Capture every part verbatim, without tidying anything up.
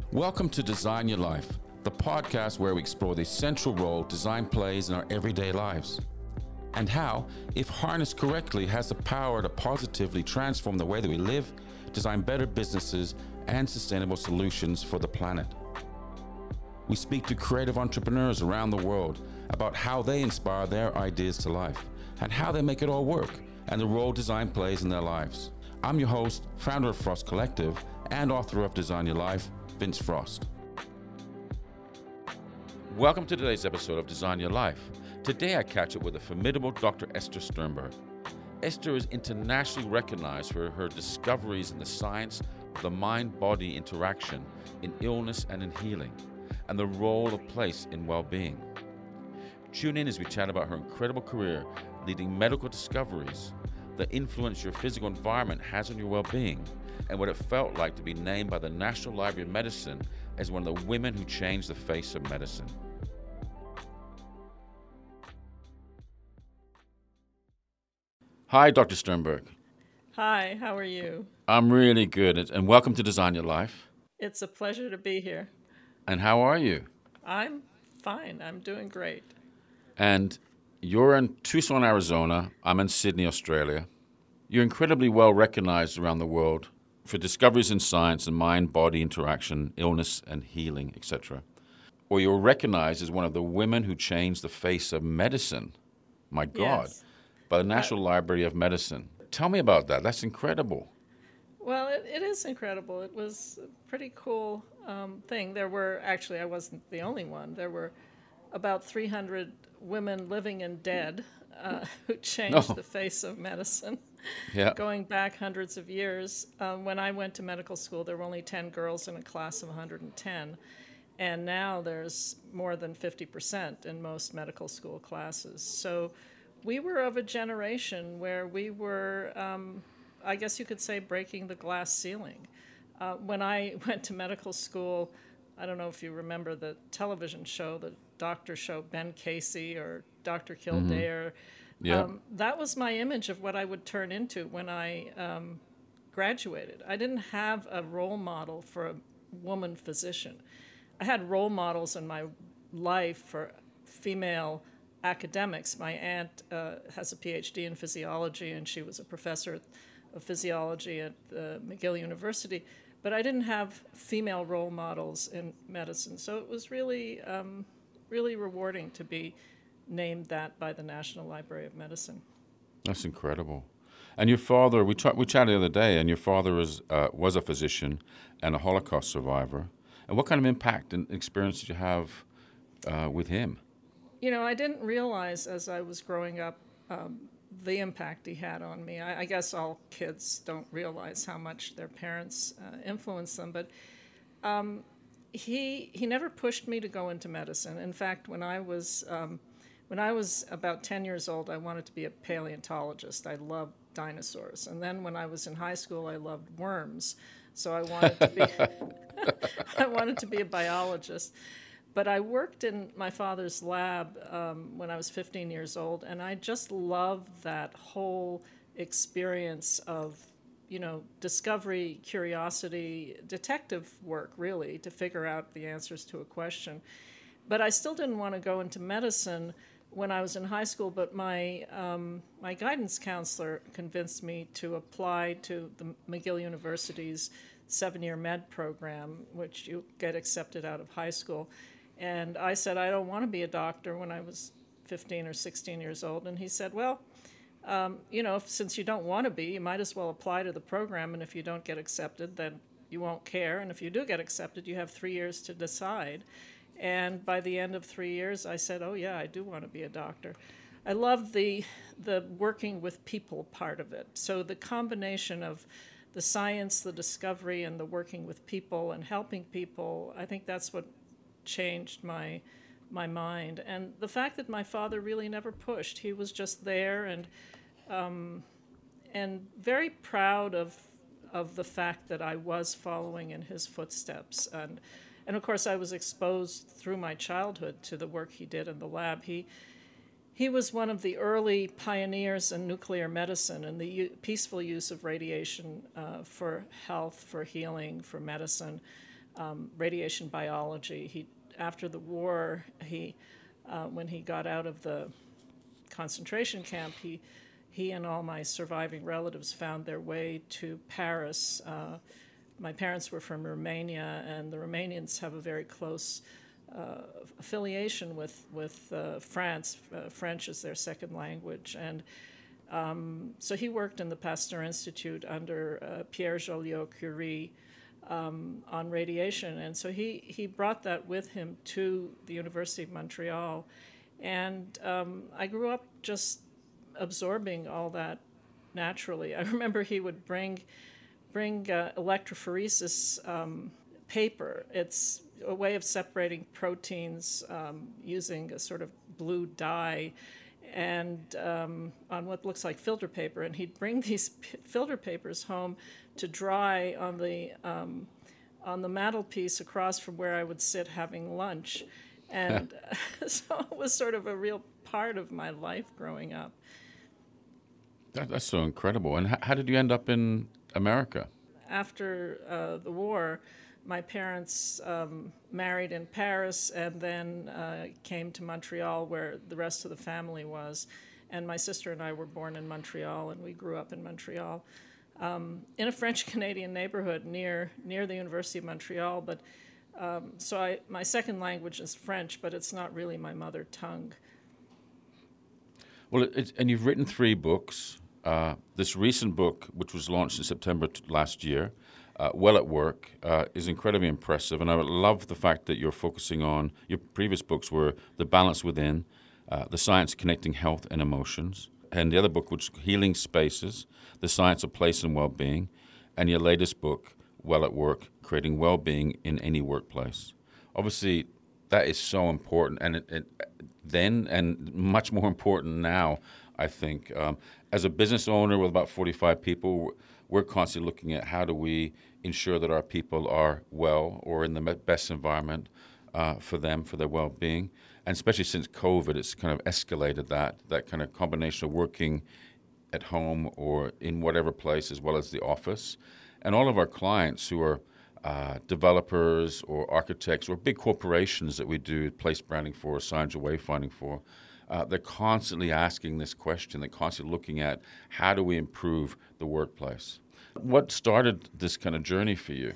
Welcome to Design Your Life, the podcast where we explore the essential role design plays in our everyday lives, and how, if harnessed correctly, has the power to positively transform the way that we live, design better businesses, and sustainable solutions for the planet. We speak to creative entrepreneurs around the world about how they inspire their ideas to life and how they make it all work and the role design plays in their lives. I'm your host, founder of Frost Collective, and author of Design Your Life, Vince Frost. Welcome to today's episode of Design Your Life. Today I catch up with the formidable Doctor Esther Sternberg. Esther is internationally recognized for her discoveries in the science of the mind-body interaction in illness and in healing, and the role of place in well-being. Tune in as we chat about her incredible career leading medical discoveries, the influence your physical environment has on your well-being, and what it felt like to be named by the National Library of Medicine as one of the women who changed the face of medicine. Hi, Doctor Sternberg. Hi, how are you? I'm really good, and welcome to Design Your Life. It's a pleasure to be here. And how are you? I'm fine. I'm doing great. And you're in Tucson, Arizona. I'm in Sydney, Australia. You're incredibly well recognized around the world for discoveries in science and mind-body interaction, illness and healing, et cetera. Or you're recognized as one of the women who changed the face of medicine. My God. Yes. By the National uh, Library of Medicine. Tell me about that. That's incredible. Well, it, it is incredible. It was a pretty cool um, thing. There were, actually, I wasn't the only one. There were about three hundred women living and dead uh, who changed oh. the face of medicine. Yeah. Going back hundreds of years. Um, when I went to medical school, there were only ten girls in a class of one hundred ten. And now there's more than fifty percent in most medical school classes. So we were of a generation where we were, um, I guess you could say, breaking the glass ceiling. Uh, when I went to medical school, I don't know if you remember the television show, the doctor show, Ben Casey or Doctor Kildare. Mm-hmm. Yeah. Um, that was my image of what I would turn into when I um, graduated. I didn't have a role model for a woman physician. I had role models in my life for female academics. My aunt uh, has a P H D in physiology, and she was a professor of physiology at uh, McGill University. But I didn't have female role models in medicine. So it was really, um, really rewarding to be named that by the National Library of Medicine. That's incredible. And your father, we, ch- we chatted the other day, and your father was, uh, was a physician and a Holocaust survivor. And what kind of impact and experience did you have uh, with him? You know, I didn't realize as I was growing up um, the impact he had on me. I, I guess all kids don't realize how much their parents uh, influence them, but um, he he never pushed me to go into medicine. In fact, when I was um, when I was about ten years old, I wanted to be a paleontologist. I loved dinosaurs, and then when I was in high school, I loved worms. So I wanted to be I wanted to be a biologist. But I worked in my father's lab um, when I was fifteen years old, and I just loved that whole experience of, you know, discovery, curiosity, detective work, really, to figure out the answers to a question. But I still didn't want to go into medicine when I was in high school, but my um, my guidance counselor convinced me to apply to the McGill University's seven-year med program, which you get accepted out of high school. And I said, I don't want to be a doctor when I was fifteen or sixteen years old. And he said, well, um, you know, if, since you don't want to be, you might as well apply to the program. And if you don't get accepted, then you won't care. And if you do get accepted, you have three years to decide. And by the end of three years, I said, oh, yeah, I do want to be a doctor. I love the the working with people part of it. So the combination of the science, the discovery, and the working with people and helping people, I think that's what changed my my mind. And the fact that my father really never pushed. He was just there and um, and very proud of of the fact that I was following in his footsteps. And and of course I was exposed through my childhood to the work he did in the lab. He He was one of the early pioneers in nuclear medicine and the u- peaceful use of radiation uh, for health, for healing, for medicine. um, radiation biology. He, after the war, he, uh, when he got out of the concentration camp, he, he and all my surviving relatives found their way to Paris. Uh, my parents were from Romania, and the Romanians have a very close uh, affiliation with, with uh, France. Uh, French is their second language. And um, so he worked in the Pasteur Institute under uh, Pierre Joliot-Curie um, on radiation. And so he, he brought that with him to the University of Montreal. And um, I grew up just absorbing all that naturally. I remember he would bring bring uh, electrophoresis um, paper. It's a way of separating proteins um, using a sort of blue dye and um, on what looks like filter paper. And he'd bring these p- filter papers home to dry on the um, on the mantelpiece across from where I would sit having lunch. And so it was sort of a real part of my life growing up. That, that's so incredible. And how, how did you end up in America? After uh, the war, my parents um, married in Paris and then uh, came to Montreal, where the rest of the family was. And my sister and I were born in Montreal, and we grew up in Montreal, um, in a French-Canadian neighborhood near near the University of Montreal. But um, so I, my second language is French, but it's not really my mother tongue. Well, it, and you've written three books. Uh, this recent book, which was launched in September t- last year, uh, Well at Work, uh, is incredibly impressive. And I love the fact that you're focusing on, your previous books were The Balance Within, uh, The Science Connecting Health and Emotions, and the other book, which is Healing Spaces, The Science of Place and Well-Being, and your latest book, Well at Work, Creating Well-Being in Any Workplace. Obviously, that is so important, and it, it, then, and much more important now, I think. Um, as a business owner with about forty-five people, we're constantly looking at how do we ensure that our people are well or in the best environment uh, for them, for their well-being. And especially since COVID, it's kind of escalated that, that kind of combination of working at home or in whatever place as well as the office. And all of our clients who are uh, developers or architects or big corporations that we do place branding for, signs or wayfinding for, Uh, they're constantly asking this question. They're constantly looking at how do we improve the workplace. What started this kind of journey for you?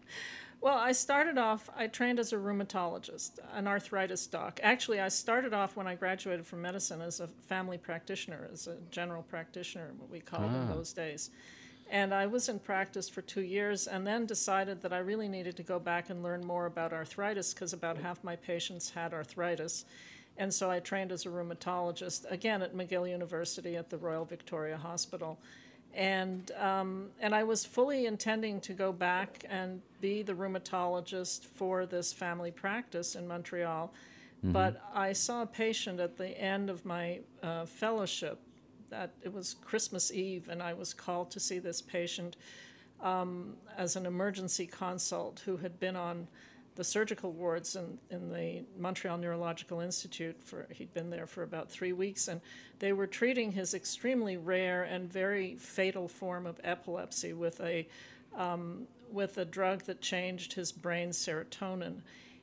Well, I started off, I trained as a rheumatologist, an arthritis doc. Actually, I started off when I graduated from medicine as a family practitioner, as a general practitioner, what we called Ah. in those days. And I was in practice for two years and then decided that I really needed to go back and learn more about arthritis because about half my patients had arthritis. And so I trained as a rheumatologist, again at McGill University at the Royal Victoria Hospital. And um, and I was fully intending to go back and be the rheumatologist for this family practice in Montreal. Mm-hmm. But I saw a patient at the end of my uh, fellowship. That it was Christmas Eve, and I was called to see this patient um, as an emergency consult who had been on the surgical wards in, in the Montreal Neurological Institute. For he'd been there for about three weeks, and they were treating his extremely rare and very fatal form of epilepsy with a um, with a drug that changed his brain's serotonin.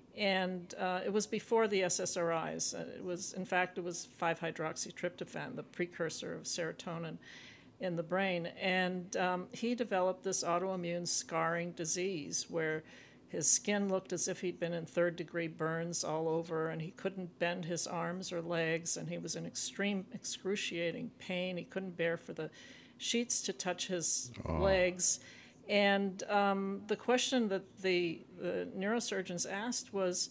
And uh, it was before the S S R Is. Uh, it was, in fact, it was five hydroxytryptophan, the precursor of serotonin in the brain. And um, he developed this autoimmune scarring disease where his skin looked as if he'd been in third-degree burns all over, and he couldn't bend his arms or legs, and he was in extreme, excruciating pain. He couldn't bear for the sheets to touch his oh. legs. And um, the question that the, the neurosurgeons asked was,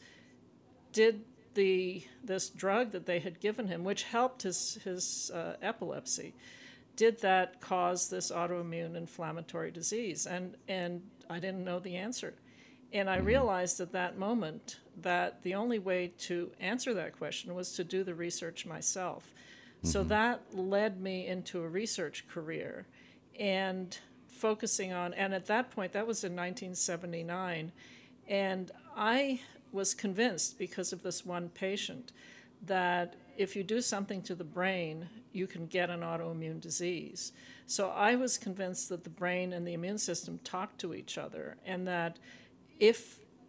did the this drug that they had given him, which helped his, his uh, epilepsy, did that cause this autoimmune inflammatory disease? And, and I didn't know the answer. And I realized at that moment that the only way to answer that question was to do the research myself. Mm-hmm. So that led me into a research career and focusing on, and at that point, that was in nineteen seventy-nine, and I was convinced because of this one patient that if you do something to the brain, you can get an autoimmune disease. So I was convinced that the brain and the immune system talk to each other, and that if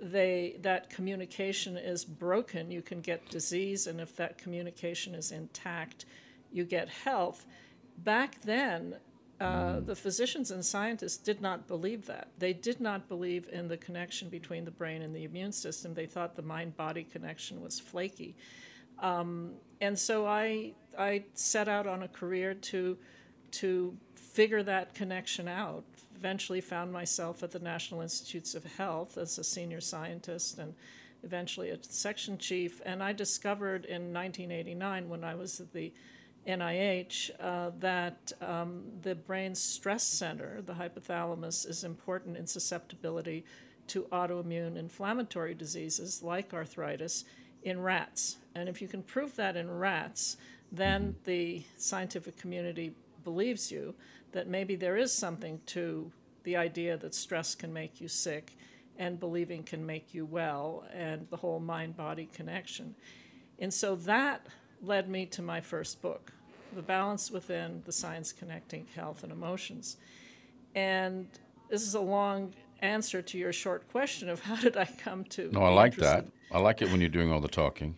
they that communication is broken, you can get disease, and if that communication is intact, you get health. Back then, uh, the physicians and scientists did not believe that. They did not believe in the connection between the brain and the immune system. They thought the mind-body connection was flaky. Um, and so I I set out on a career to to figure that connection out. Eventually found myself at the National Institutes of Health as a senior scientist and eventually a section chief. And I discovered in nineteen eighty-nine, when I was at the N I H, uh, that um, the brain's stress center, the hypothalamus, is important in susceptibility to autoimmune inflammatory diseases like arthritis in rats. And if you can prove that in rats, then the scientific community believes you that maybe there is something to the idea that stress can make you sick and believing can make you well, and the whole mind-body connection. And so that led me to my first book, The Balance Within, The Science Connecting Health and Emotions. And this is a long answer to your short question of how did I come to No, I be like interested. that. I like it when you're doing all the talking.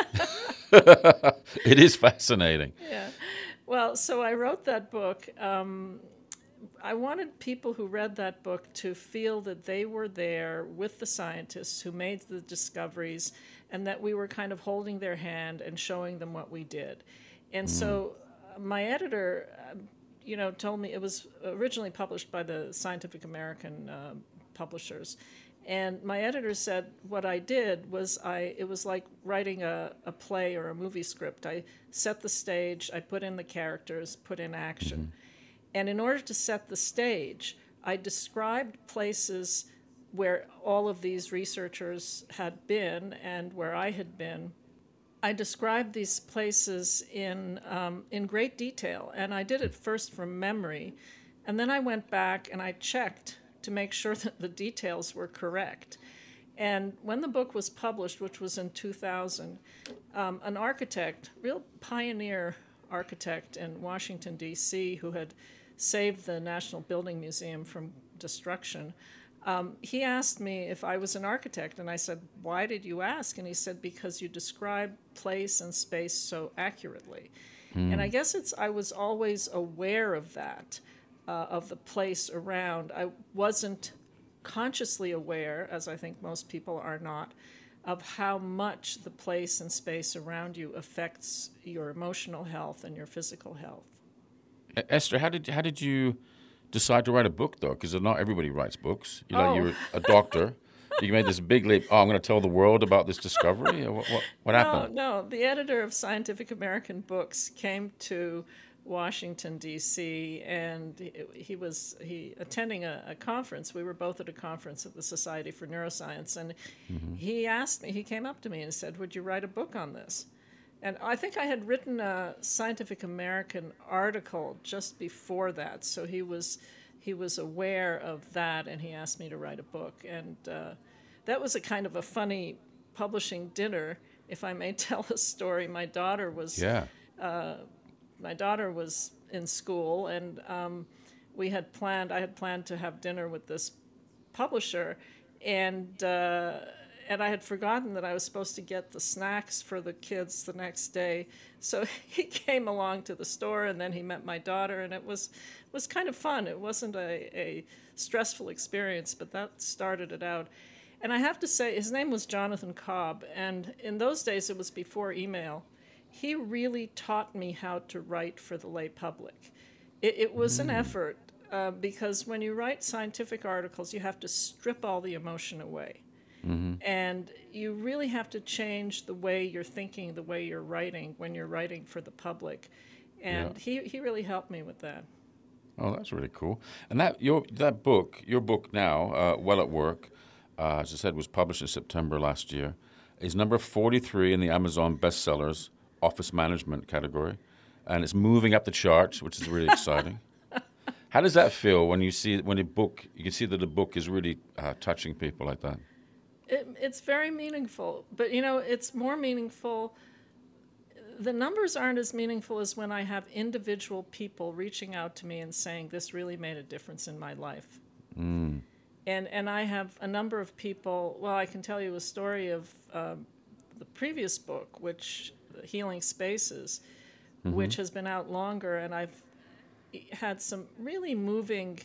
It is fascinating. Yeah. Well, so I wrote that book. Um, I wanted people who read that book to feel that they were there with the scientists who made the discoveries and that we were kind of holding their hand and showing them what we did. And so uh, my editor, uh, you know, told me it was originally published by the Scientific American uh, publishers. And my editor said what I did was I it was like writing a, a play or a movie script. I set the stage, I put in the characters, put in action. Mm-hmm. And in order to set the stage, I described places where all of these researchers had been and where I had been. I described these places in um, in great detail, and I did it first from memory. And then I went back and I checked to make sure that the details were correct. And when the book was published, which was in two thousand, um, an architect, real pioneer architect in Washington, D C, who had saved the National Building Museum from destruction, um, he asked me if I was an architect. And I said, why did you ask? And he said, because you describe place and space so accurately. Mm. And I guess it's I was always aware of that. Uh, of the place around. I wasn't consciously aware, as I think most people are not, of how much the place and space around you affects your emotional health and your physical health. Esther, how did how did you decide to write a book, though? Because not everybody writes books. You know, oh. you're a doctor. You made this big leap. Oh, I'm going to tell the world about this discovery? What, what, what no, happened? No, the editor of Scientific American Books came to Washington, D C, and he, he was he attending a, a conference. We were both at a conference at the Society for Neuroscience, and mm-hmm. he asked me, he came up to me and said, would you write a book on this? And I think I had written a Scientific American article just before that, so he was he was aware of that, and he asked me to write a book. And uh, that was a kind of a funny publishing dinner, if I may tell a story. My daughter was... Yeah. Uh, My daughter was in school, and um, we had planned. I had planned to have dinner with this publisher, and uh, and I had forgotten that I was supposed to get the snacks for the kids the next day. So he came along to the store, and then he met my daughter, and it was was kind of fun. It wasn't a, a stressful experience, but that started it out. And I have to say, his name was Jonathan Cobb, and in those days it was before email. He really taught me how to write for the lay public. It, it was mm. an effort uh, because when you write scientific articles, you have to strip all the emotion away. Mm-hmm. And you really have to change the way you're thinking, the way you're writing when you're writing for the public. And yeah. he, he really helped me with that. Oh, that's really cool. And that your that book, your book now, uh, Well at Work, uh, as I said, was published in September last year, is number forty-three in the Amazon bestsellers office management category, and it's moving up the charts, which is really exciting. How does that feel when you see when a book you can see that a book is really uh, touching people like that? It, it's very meaningful, but you know, it's more meaningful. The numbers aren't as meaningful as when I have individual people reaching out to me and saying, "This really made a difference in my life." Mm. and and I have a number of people. Well, I can tell you a story of um, the previous book, which Healing Spaces, mm-hmm. which has been out longer, and I've had some really moving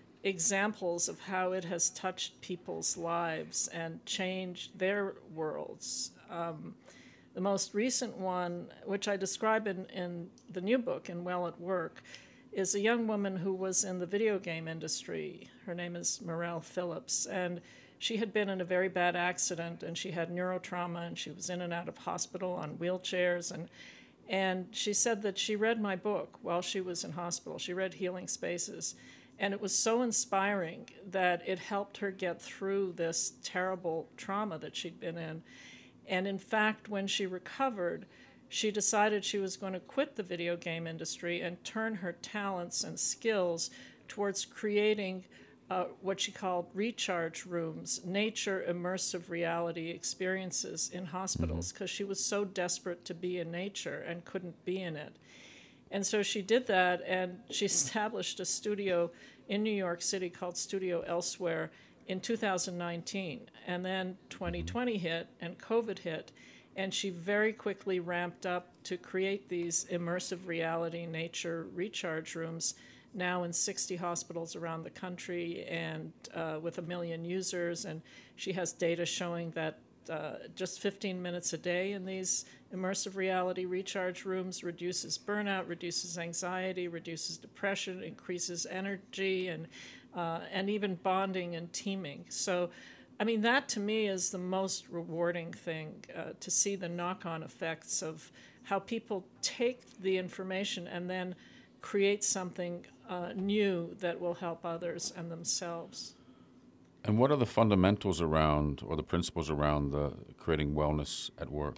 examples of how it has touched people's lives and changed their worlds. Um, the most recent one, which I describe in, in the new book, in Well at Work, is a young woman who was in the video game industry. Her name is Morelle Phillips, and she had been in a very bad accident, and she had neurotrauma, and she was in and out of hospital on wheelchairs, and and she said that she read my book while she was in hospital. She read Healing Spaces, and it was so inspiring that it helped her get through this terrible trauma that she'd been in. And in fact, when she recovered, she decided she was going to quit the video game industry and turn her talents and skills towards creating uh, what she called recharge rooms, nature immersive reality experiences in hospitals, because mm-hmm. she was so desperate to be in nature and couldn't be in it. And so she did that, and she established a studio in New York City called Studio Elsewhere in two thousand nineteen. And then twenty twenty hit, and COVID hit, and she very quickly ramped up to create these immersive reality nature recharge rooms, now in sixty hospitals around the country, and uh, with a million users. And she has data showing that uh, just fifteen minutes a day in these immersive reality recharge rooms reduces burnout, reduces anxiety, reduces depression, increases energy, and uh, and even bonding and teaming. So, I mean, that to me is the most rewarding thing, uh, to see the knock-on effects of how people take the information and then create something uh, new that will help others and themselves. And what are the fundamentals around, or the principles around, the creating wellness at work?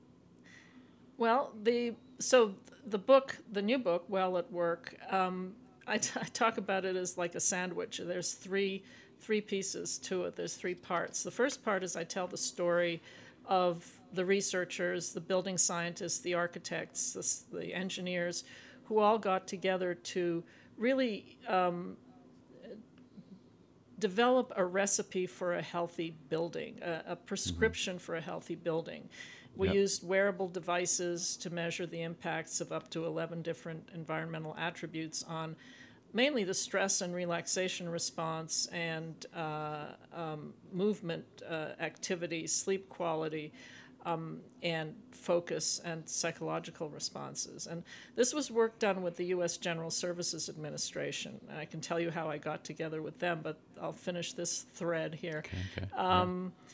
Well, the so the book, the new book, Well at Work, um, I, t- I talk about it as like a sandwich. There's three three pieces to it. There's three parts. The first part is I tell the story of the researchers, the building scientists, the architects, the, the engineers, who all got together to really um, develop a recipe for a healthy building, a, a prescription mm-hmm. for a healthy building. We yep. used wearable devices to measure the impacts of up to eleven different environmental attributes on mainly the stress and relaxation response and uh, um, movement uh, activity, sleep quality, um, and focus and psychological responses. And this was work done with the U S General Services Administration. And I can tell you how I got together with them, but I'll finish this thread here. Okay, okay. Um, yeah.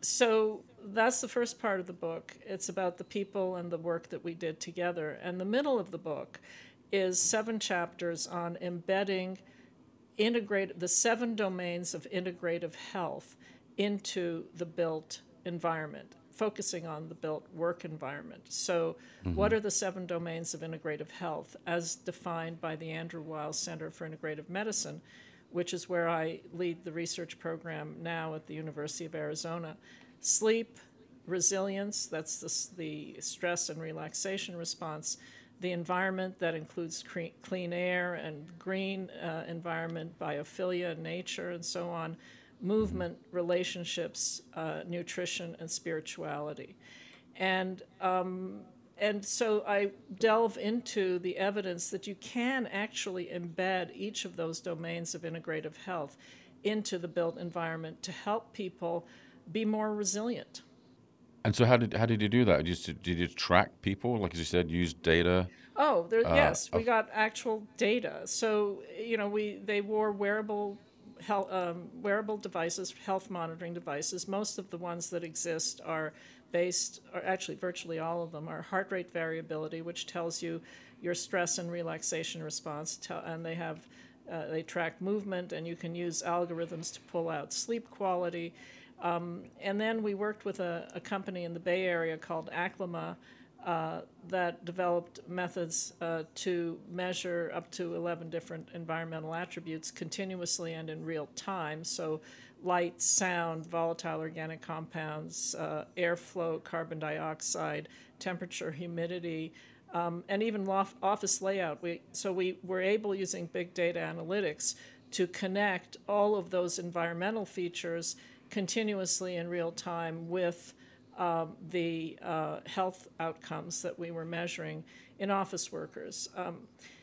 So that's the first part of the book. It's about the people and the work that we did together. And the middle of the book is seven chapters on embedding integrate the seven domains of integrative health into the built environment, focusing on the built work environment. So mm-hmm. what are the seven domains of integrative health as defined by the Andrew Weil Center for Integrative Medicine, which is where I lead the research program now at the University of Arizona? Sleep, resilience, that's the, the stress and relaxation response. The environment, that includes cre- clean air and green uh, environment, biophilia, nature, and so on. Movement, relationships, uh, nutrition, and spirituality. And um, and so I delve into the evidence that you can actually embed each of those domains of integrative health into the built environment to help people be more resilient. And so how did how did you do that? Did you, did you track people, like as you said, use data? Oh, there, uh, yes, we of... got actual data. So, you know, we they wore wearable health, um, wearable devices, health monitoring devices. Most of the ones that exist are based, or actually virtually all of them, are heart rate variability, which tells you your stress and relaxation response, and they have uh, they track movement, and you can use algorithms to pull out sleep quality. Um, and then we worked with a, a company in the Bay Area called Aclima uh, that developed methods uh, to measure up to eleven different environmental attributes continuously and in real time. So light, sound, volatile organic compounds, uh, airflow, carbon dioxide, temperature, humidity, um, and even lof- office layout. We, so we were able, using big data analytics, to connect all of those environmental features continuously in real time with um, the uh, health outcomes that we were measuring in office workers. Um,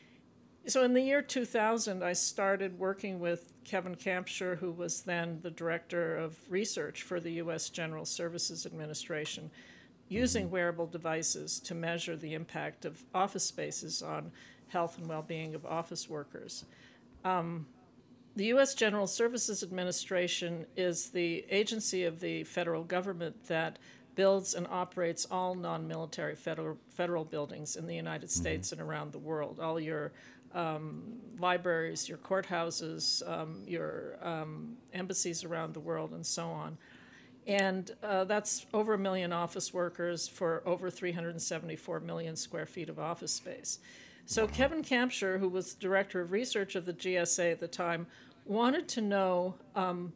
so in the year two thousand, I started working with Kevin Kampschroer, who was then the director of research for the U S General Services Administration, using wearable devices to measure the impact of office spaces on health and well-being of office workers. Um, the U S General Services Administration is the agency of the federal government that builds and operates all non-military federal, federal buildings in the United mm-hmm. States and around the world. All your um, libraries, your courthouses, um, your um, embassies around the world, and so on. And uh, that's over a million office workers for over three hundred seventy-four million square feet of office space. So wow. Kevin Kampschroer, who was director of research of the G S A at the time, wanted to know um,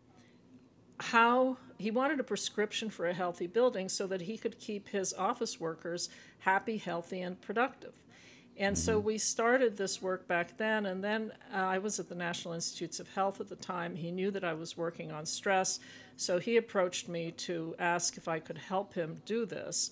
how, he wanted a prescription for a healthy building so that he could keep his office workers happy, healthy, and productive. And mm-hmm. so we started this work back then, and then uh, I was at the National Institutes of Health at the time. He knew that I was working on stress, so he approached me to ask if I could help him do this.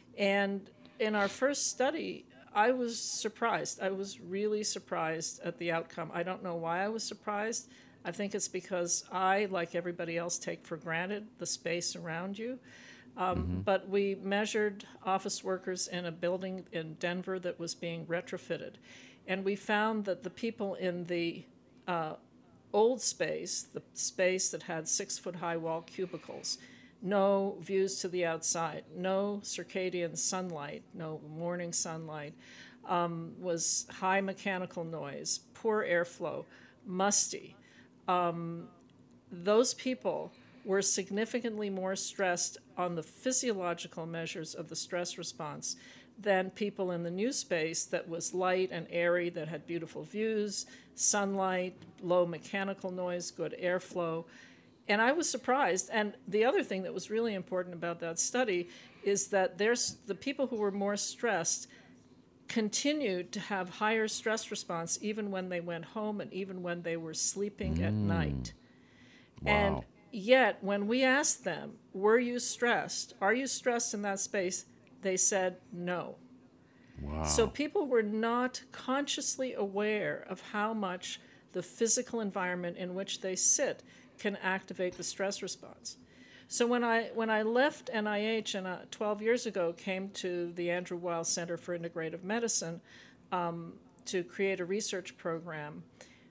And in our first study, I was surprised. I was really surprised at the outcome. I don't know why I was surprised. I think it's because I, like everybody else, take for granted the space around you. Um, mm-hmm. But we measured office workers in a building in Denver that was being retrofitted. And we found that the people in the uh, old space, the space that had six-foot-high wall cubicles, no views to the outside, no circadian sunlight, no morning sunlight, um, was high mechanical noise, poor airflow, musty. Um, those people were significantly more stressed on the physiological measures of the stress response than people in the new space that was light and airy, that had beautiful views, sunlight, low mechanical noise, good airflow. And I was surprised. And the other thing that was really important about that study is that there's the people who were more stressed continued to have higher stress response even when they went home and even when they were sleeping mm. at night. Wow. And yet, when we asked them, were you stressed? Are you stressed in that space? They said no. Wow. So people were not consciously aware of how much the physical environment in which they sit can activate the stress response. So when I when I left N I H and uh, twelve years ago came to the Andrew Weil Center for Integrative Medicine um, to create a research program,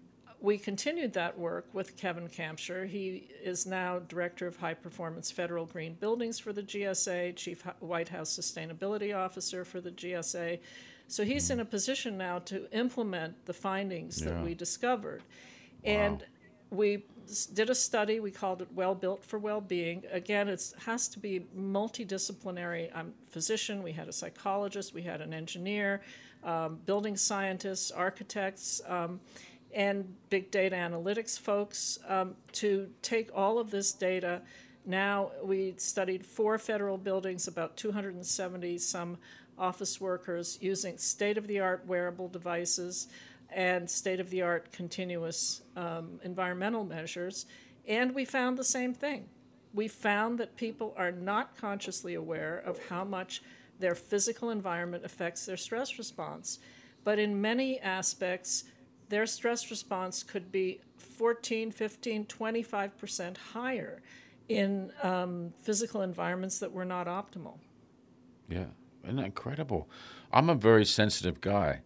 we continued that work with Kevin Kampschroer. He is now Director of High Performance Federal Green Buildings for the G S A, Chief White House Sustainability Officer for the G S A. So he's in a position now to implement the findings yeah. that we discovered. Wow. And we did a study. We called it Well Built for Well-Being. Again, it has to be multidisciplinary. I'm a physician. We had a psychologist. We had an engineer, um, building scientists, architects, um, and big data analytics folks um, to take all of this data. Now we studied four federal buildings, about two hundred seventy some office workers using state-of-the-art wearable devices and state-of-the-art continuous um, environmental measures, and we found the same thing. We found that people are not consciously aware of how much their physical environment affects their stress response, but in many aspects, their stress response could be fourteen, fifteen, twenty-five percent higher in um, physical environments that were not optimal. Yeah, isn't that incredible? I'm a very sensitive guy.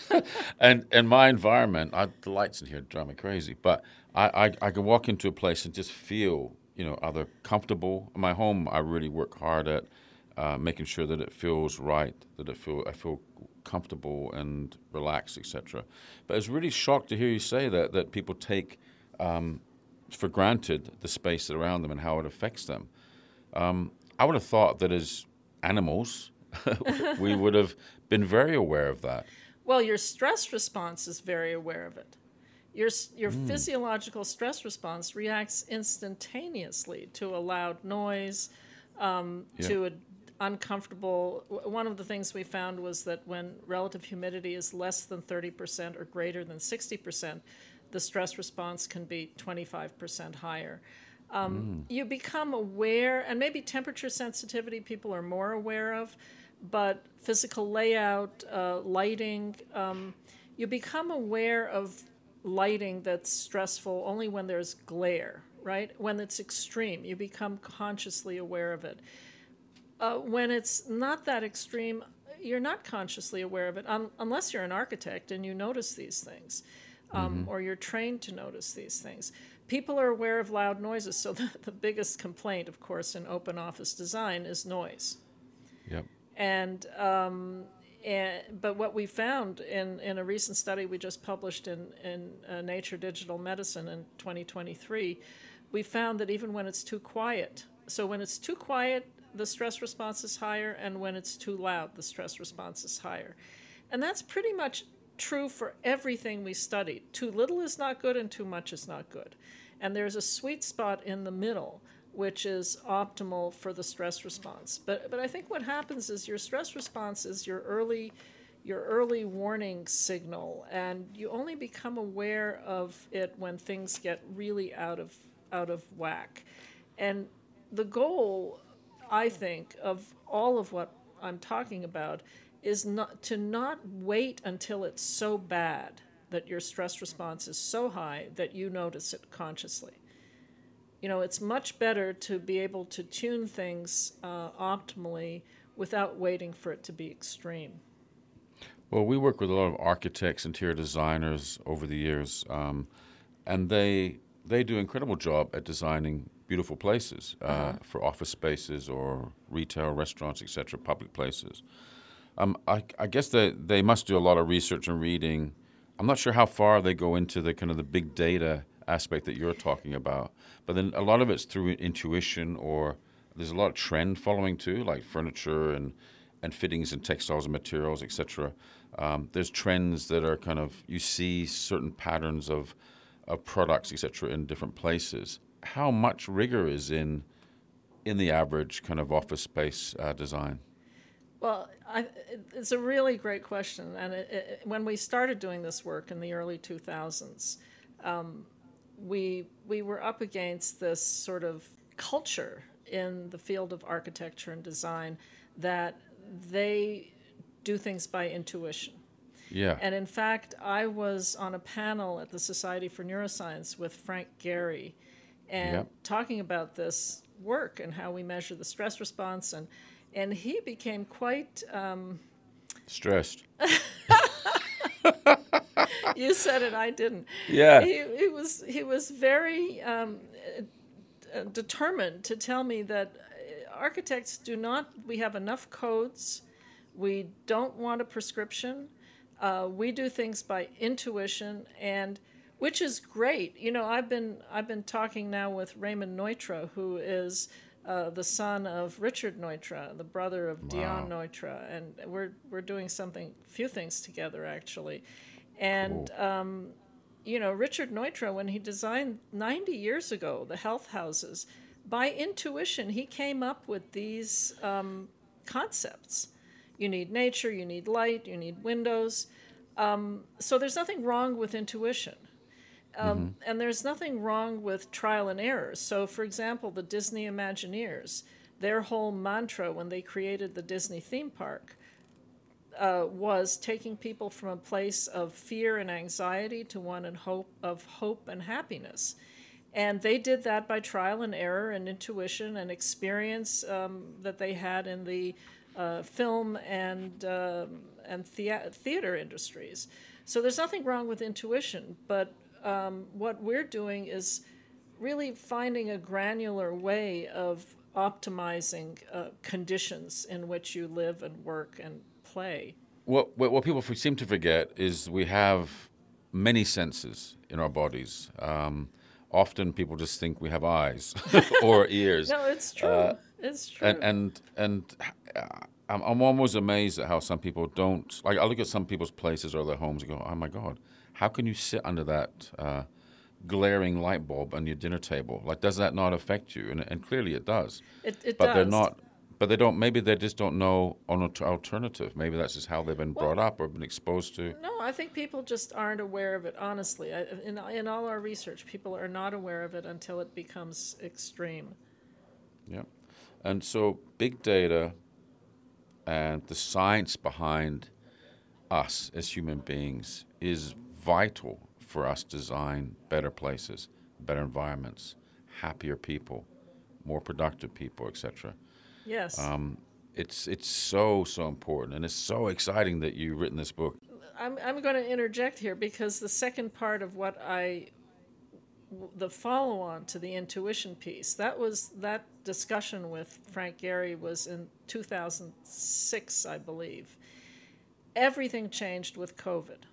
and and my environment, I, the lights in here drive me crazy, but I, I, I can walk into a place and just feel, you know, either comfortable. In my home, I really work hard at uh, making sure that it feels right, that it feel I feel comfortable and relaxed, et cetera. But I was really shocked to hear you say that that people take um, for granted the space around them and how it affects them. Um, I would have thought that as animals, we would have been very aware of that. Well, your stress response is very aware of it. Your your mm. physiological stress response reacts instantaneously to a loud noise, um, yeah. to a uncomfortable. One of the things we found was that when relative humidity is less than thirty percent or greater than sixty percent, the stress response can be twenty-five percent higher. Um, mm. You become aware, and maybe temperature sensitivity people are more aware of, but physical layout, uh, lighting, um, you become aware of lighting that's stressful only when there's glare, right? When it's extreme, you become consciously aware of it. Uh, when it's not that extreme, you're not consciously aware of it, un- unless you're an architect and you notice these things, um, mm-hmm. or you're trained to notice these things. People are aware of loud noises, so the, the biggest complaint, of course, in open office design is noise. Yep. And, um, and but what we found in, in a recent study we just published in, in uh, Nature Digital Medicine in twenty twenty-three, we found that even when it's too quiet, so when it's too quiet, the stress response is higher, and when it's too loud, the stress response is higher. And that's pretty much true for everything we studied. Too little is not good, and too much is not good. And there's a sweet spot in the middle, which is optimal for the stress response. But but I think what happens is your stress response is your early your early warning signal, and you only become aware of it when things get really out of out of whack. And the goal, I think, of all of what I'm talking about is not to not wait until it's so bad that your stress response is so high that you notice it consciously. You know, it's much better to be able to tune things uh, optimally without waiting for it to be extreme. Well, we work with a lot of architects, interior designers over the years, um, and they they do an incredible job at designing beautiful places uh, uh-huh. for office spaces or retail, restaurants, et cetera, public places. Um, I, I guess they, they must do a lot of research and reading. I'm not sure how far they go into the kind of the big data aspect that you're talking about, but then a lot of it's through intuition, or there's a lot of trend following too, like furniture and, and fittings and textiles and materials, et cetera. Um, there's trends that are kind of, you see certain patterns of, of products, et cetera, in different places. How much rigor is in in the average kind of office space uh, design? Well, I, it's a really great question. And it, it, when we started doing this work in the early two thousands, um, we we were up against this sort of culture in the field of architecture and design that they do things by intuition. Yeah. And in fact, I was on a panel at the Society for Neuroscience with Frank Gehry, and yep. talking about this work and how we measure the stress response, and and he became quite um, stressed. You said it, I didn't. Yeah. He, he was he was very um, uh, determined to tell me that architects do not. We have enough codes. We don't want a prescription. Uh, we do things by intuition, and which is great. You know, I've been I've been talking now with Raymond Neutra, who is uh, the son of Richard Neutra, the brother of wow. Dion Neutra, and we're we're doing something, few things together actually. And cool. um, you know, Richard Neutra, when he designed ninety years ago the health houses, by intuition he came up with these um, concepts. You need nature, you need light, you need windows. Um, so there's nothing wrong with intuition. Um, mm-hmm. And there's nothing wrong with trial and error. So, for example, the Disney Imagineers, their whole mantra when they created the Disney theme park uh, was taking people from a place of fear and anxiety to one in hope, of hope and happiness. And they did that by trial and error and intuition and experience um, that they had in the uh, film and um, and thea- theater industries. So there's nothing wrong with intuition, but um, what we're doing is really finding a granular way of optimizing uh, conditions in which you live and work and play. What, what people seem to forget is we have many senses in our bodies. Um, often people just think we have eyes or ears. No, it's true. Uh, it's true. And and and I'm, I'm almost amazed at how some people don't. Like, I look at some people's places or their homes and go, "Oh my God, how can you sit under that uh, glaring light bulb on your dinner table? Like, does that not affect you?" And, and clearly it does. It, it but does. they're not. but they don't. Maybe they just don't know an al- alternative. Maybe that's just how they've been brought Well, up or been exposed to. no, I think people just aren't aware of it, honestly. I, in, in all our research, people are not aware of it until it becomes extreme. Yeah. And so big data and the science behind us as human beings is vital for us to design better places, better environments, happier people, more productive people, et cetera. Yes. Um, it's it's so so important, and it's so exciting that you've written this book. I'm, I'm going to interject here because the second part of what I, the follow on to the intuition piece, that was that discussion with Frank Gehry was in two thousand six, I believe. Everything changed with COVID.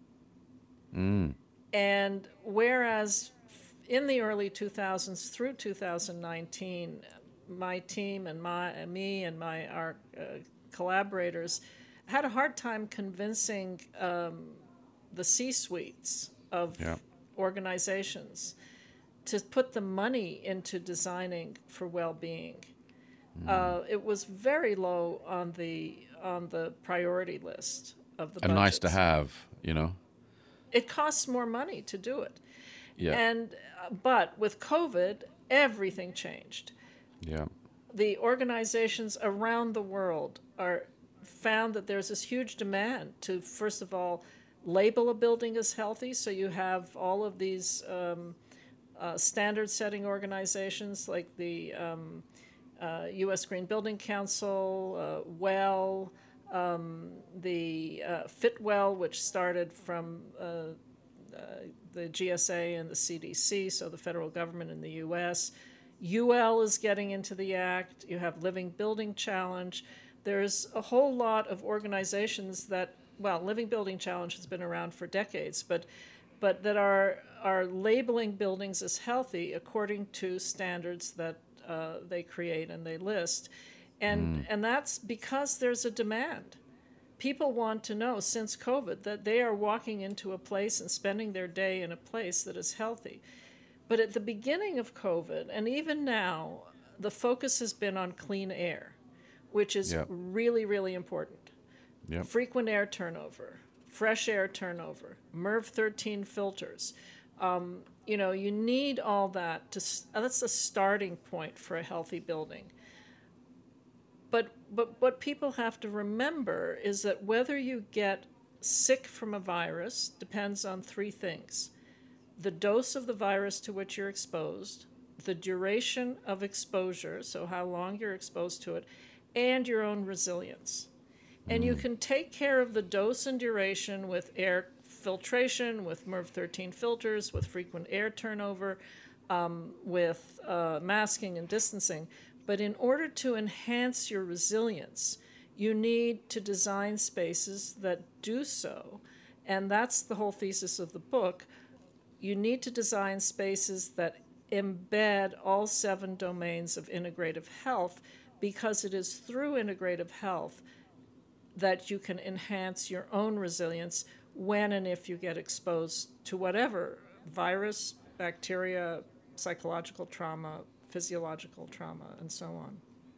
Mm. And whereas in the early two thousands through two thousand nineteen, my team and my me and my our uh, collaborators had a hard time convincing um, the C-suites of Yeah. organizations to put the money into designing for well-being. Mm. Uh, it was very low on the on the priority list of the And nice to budgets. have, you know. It costs more money to do it. Yeah. And uh, but with COVID, everything changed. Yeah. The organizations around the world are found that there's this huge demand to, first of all, label a building as healthy. So you have all of these um, uh, standard-setting organizations like the um, uh, U S Green Building Council, uh, WELL, um, the uh, Fitwell, which started from uh, uh, the G S A and the C D C, so the federal government in the U S. U L is getting into the act. You have Living Building Challenge. There's a whole lot of organizations that, well, Living Building Challenge has been around for decades, but but that are are labeling buildings as healthy according to standards that uh, they create and they list. And mm. and that's because there's a demand. People want to know, since COVID, that they are walking into a place and spending their day in a place that is healthy. But at the beginning of COVID, and even now, the focus has been on clean air, which is yep. really, really important. Yep. Frequent air turnover, fresh air turnover, MERV thirteen filters. Um, you know, you need all that. To, that's the starting point for a healthy building. But, but what people have to remember is that whether you get sick from a virus depends on three things: the dose of the virus to which you're exposed, the duration of exposure, so how long you're exposed to it, and your own resilience. Mm. And you can take care of the dose and duration with air filtration, with MERV thirteen filters, with frequent air turnover, um, with uh, masking and distancing. But in order to enhance your resilience, you need to design spaces that do so. And that's the whole thesis of the book. You need to design spaces that embed all seven domains of integrative health, because it is through integrative health that you can enhance your own resilience when and if you get exposed to whatever virus, bacteria, psychological trauma, physiological trauma, and so on.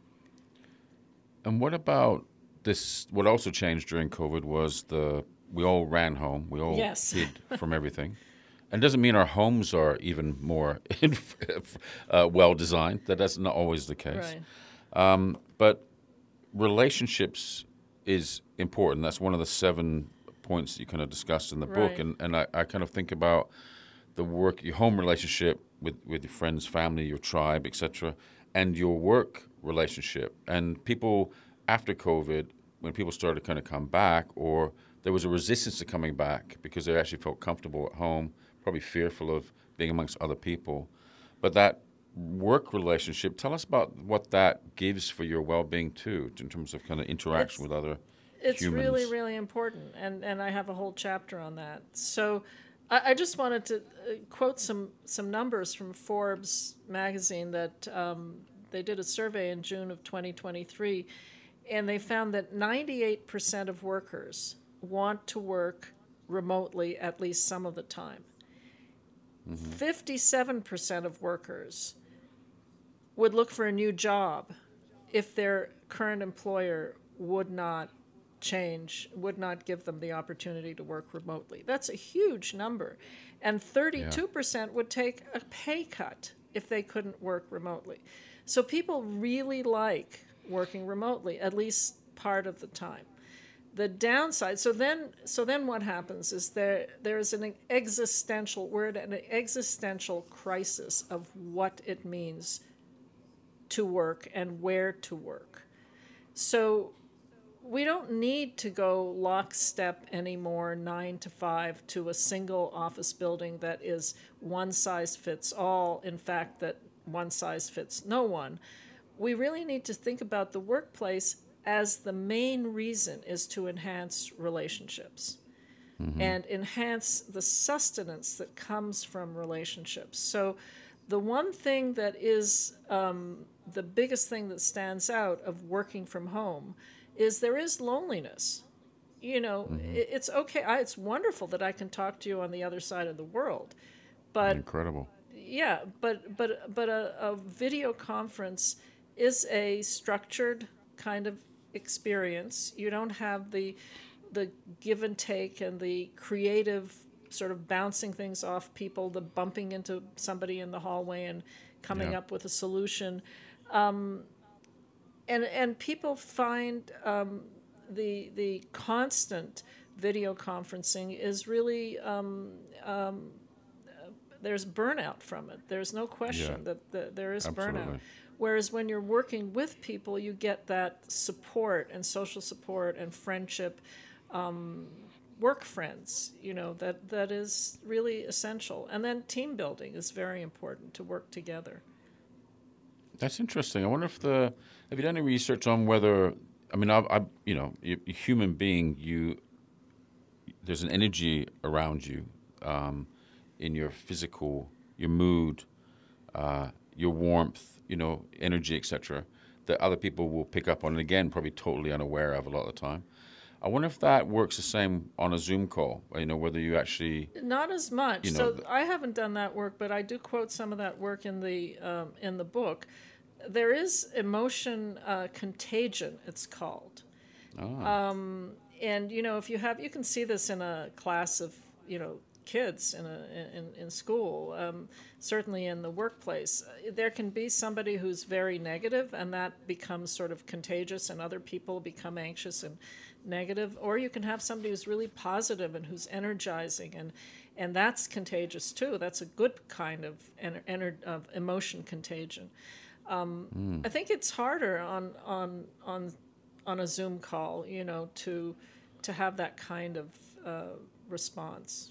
And what about this? What also changed during COVID was the we all ran home. We all yes. hid from everything. And it doesn't mean our homes are even more uh, well designed. That that's not always the case. Right. Um, but relationships is important. That's one of the seven points you kind of discussed in the right. book. And and I, I kind of think about the work, your home relationship with, with your friends, family, your tribe, et cetera, and your work relationship. And people after COVID, when people started to kind of come back, or there was a resistance to coming back because they actually felt comfortable at home, probably fearful of being amongst other people. But that work relationship, tell us about what that gives for your well-being too, in terms of kind of interaction it's, with other it's humans. It's really, really important, and, and I have a whole chapter on that. So I, I just wanted to quote some, some numbers from Forbes magazine that um, they did a survey in June of twenty twenty-three, and they found that ninety-eight percent of workers want to work remotely at least some of the time. Mm-hmm. fifty-seven percent of workers would look for a new job if their current employer would not change, would not give them the opportunity to work remotely. That's a huge number. And thirty-two percent yeah. would take a pay cut if they couldn't work remotely. So people really like working remotely, at least part of the time. The downside, so then so then what happens is there there's an existential, we're at an existential crisis of what it means to work and where to work. So we don't need to go lockstep anymore, nine to five, to a single office building that is one size fits all, in fact, that one size fits no one. We really need to think about the workplace as the main reason is to enhance relationships mm-hmm. and enhance the sustenance that comes from relationships. So the one thing that is um, the biggest thing that stands out of working from home is there is loneliness. You know, mm-hmm. it, it's okay. I, it's wonderful that I can talk to you on the other side of the world. But incredible. Yeah, but but but a, a video conference is a structured kind of experience. You don't have the the give and take and the creative sort of bouncing things off people, the bumping into somebody in the hallway and coming yeah. up with a solution. Um, and and people find um, the the constant video conferencing is really um, um, there's burnout from it. There's no question yeah. that, that there is Absolutely. burnout. Whereas when you're working with people, you get that support and social support and friendship, um, work friends, you know, that, that is really essential. And then team building is very important, to work together. That's interesting. I wonder if the, have you done any research on whether, I mean, I, I you know, you, a human being, you, there's an energy around you, um, in your physical, your mood, uh, your warmth, you know, energy, et cetera, that other people will pick up on, and again, probably totally unaware of a lot of the time. I wonder if that works the same on a Zoom call, you know, whether you actually... Not as much. You know, so th- I haven't done that work, but I do quote some of that work in the um, in the book. There is emotion uh, contagion, it's called. Ah. Um, and, you know, if you have, you can see this in a class of, you know, kids in a in, in school, um, certainly in the workplace. There can be somebody who's very negative, and that becomes sort of contagious, and other people become anxious and negative. Or you can have somebody who's really positive and who's energizing, and and that's contagious too. That's a good kind of ener- ener- of emotion contagion. Um, mm. I think it's harder on on on on a Zoom call, you know, to to have that kind of uh, response.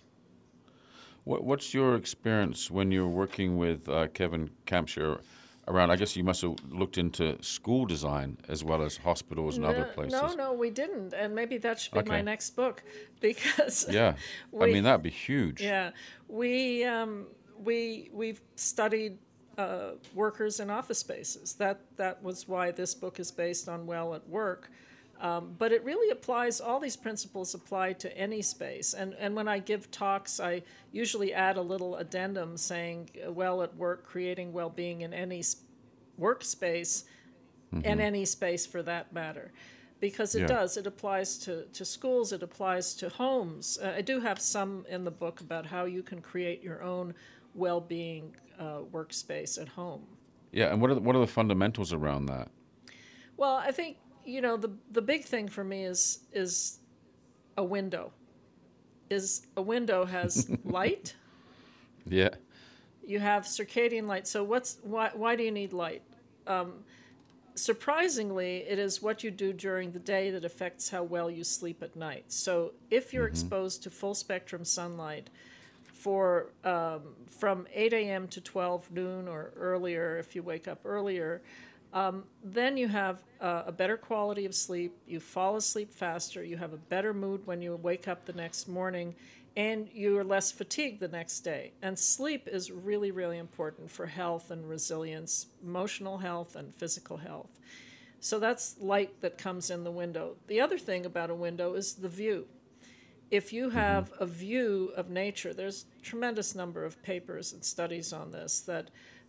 What, what's your experience when you're working with uh, Kevin Kampschroer around? I guess you must have looked into school design as well as hospitals and no, other places. No, no, we didn't, and maybe that should be okay. my next book, because yeah, we, I mean that'd be huge. Yeah, we um, we we've studied uh, workers in office spaces. That that was why this book is based on Well at Work. Um, but it really applies, all these principles apply to any space. And, and when I give talks, I usually add a little addendum saying, well at work, creating well-being in any sp- workspace, mm-hmm. and any space for that matter. Because it yeah. does. It applies to, to schools. It applies to homes. Uh, I do have some in the book about how you can create your own well-being uh, workspace at home. Yeah, and what are the, what are the fundamentals around that? Well, I think, you know, the the big thing for me is is a window. Is a window has light. Yeah. You have circadian light. So what's why why do you need light? Um, surprisingly, it is what you do during the day that affects how well you sleep at night. So if you're mm-hmm. exposed to full spectrum sunlight for um, from eight a.m. to twelve noon or earlier, if you wake up earlier, Um, then you have uh, a better quality of sleep, you fall asleep faster, you have a better mood when you wake up the next morning, and you are less fatigued the next day. And sleep is really, really important for health and resilience, emotional health and physical health. So that's light that comes in the window. The other thing about a window is the view. If you have mm-hmm. a view of nature, there's a tremendous number of papers and studies on this, that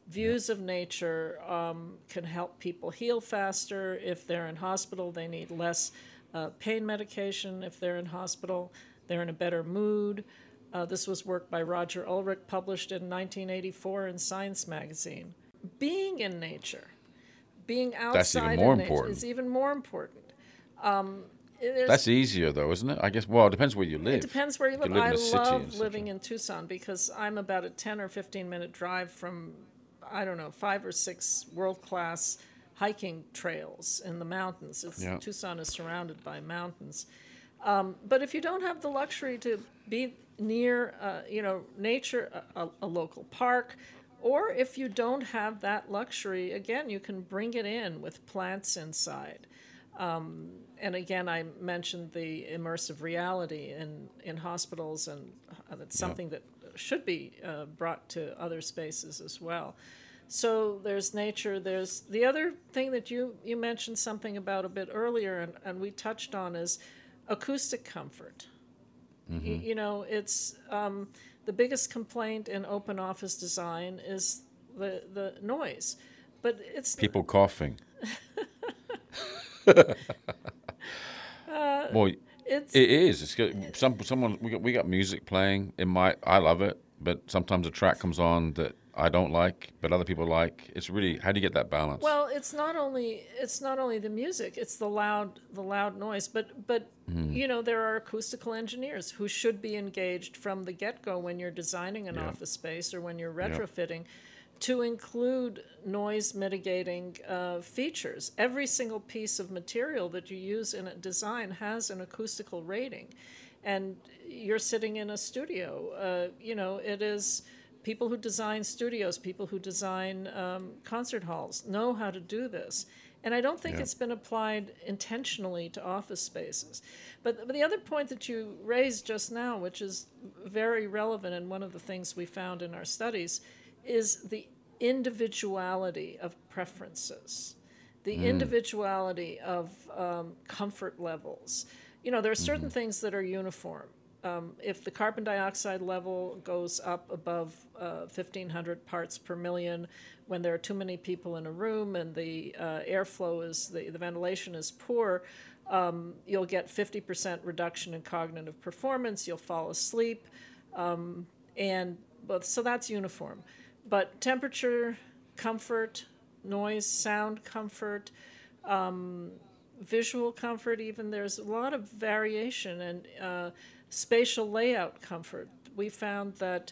views of nature um, can help people heal faster. If they're in hospital, they need less uh, pain medication. If they're in hospital, they're in a better mood. Uh, this was work by Roger Ulrich, published in nineteen eighty-four in Science magazine. Being in nature, being outside That's even more in nature important. is even more important. Um, there's- That's easier, though, isn't it? I guess. Well, it depends where you live. It depends where you live. live in I a city and love such living a- in Tucson because I'm about a ten or fifteen minute drive from, I don't know, five or six world-class hiking trails in the mountains. It's, Yeah. Tucson is surrounded by mountains. Um, but if you don't have the luxury to be near, uh, you know, nature, a, a local park, or if you don't have that luxury, again, you can bring it in with plants inside. Um, and again, I mentioned the immersive reality in, in hospitals, and uh, that's something that should be uh, brought to other spaces as well. So there's nature. There's the other thing that you, you mentioned something about a bit earlier, and, and we touched on, is acoustic comfort. Mm-hmm. Y- you know, it's um, the biggest complaint in open office design is the, the noise. But it's People coughing. uh, Well, it's it is. It's good. Some someone we got we got music playing. In my I love it, but sometimes a track comes on that I don't like, but other people like. It's really, how do you get that balance? well, it's not only it's not only the music, it's the loud the loud noise. But but Mm. you know, there are acoustical engineers who should be engaged from the get-go when you're designing an Yeah. office space or when you're retrofitting, to include noise mitigating uh, features. Every single piece of material that you use in a design has an acoustical rating, and you're sitting in a studio. Uh, you know, it is. People who design studios, people who design um, concert halls know how to do this. And I don't think Yeah. it's been applied intentionally to office spaces. But, but the other point that you raised just now, which is very relevant and one of the things we found in our studies, is the individuality of preferences, the Mm. individuality of um, comfort levels. You know, there are certain Mm-hmm. things that are uniform. Um, if the carbon dioxide level goes up above uh, fifteen hundred parts per million, when there are too many people in a room and the uh, airflow is, the, the ventilation is poor, um, you'll get fifty percent reduction in cognitive performance, you'll fall asleep, um, and but, so that's uniform. But temperature, comfort, noise, sound comfort, um, visual comfort, even, there's a lot of variation, and uh, spatial layout comfort. We found that